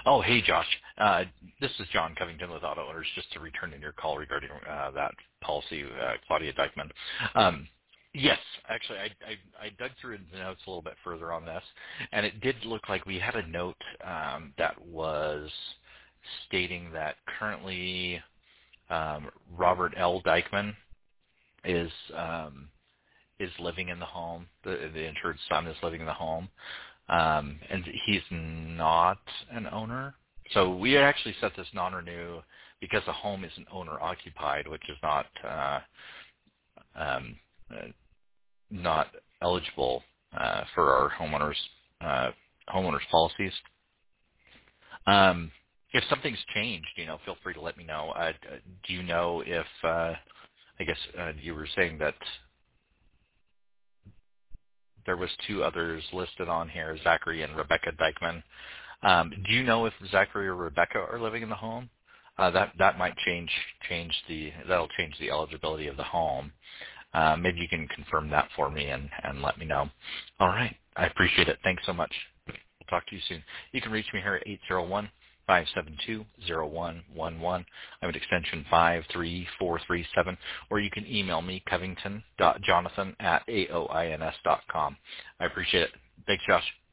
Oh, hey, Josh. This is John Covington with Auto Owners, just to return in your call regarding that policy, Claudia Dykeman. Yes, actually, I dug through the notes a little bit further on this, and it did look like we had a note that was stating that currently Robert L. Dykeman is living in the home. The insured son is living in the home. And he's not an owner. So we actually set this non-renew because the home isn't owner-occupied, which is um, uh, not eligible for our homeowners policies. If something's changed, feel free to let me know. Do you know if I guess you were saying that there was two others listed on here, Zachary and Rebecca Dykeman. Do you know if Zachary or Rebecca are living in the home? That might that'll change the eligibility of the home. Maybe you can confirm that for me and let me know. All right. I appreciate it. Thanks so much. We'll talk to you soon. You can reach me here at 801-572-0111. I'm at extension 53437, or you can email me, covington.jonathan@aoins.com. I appreciate it. Thanks, Josh.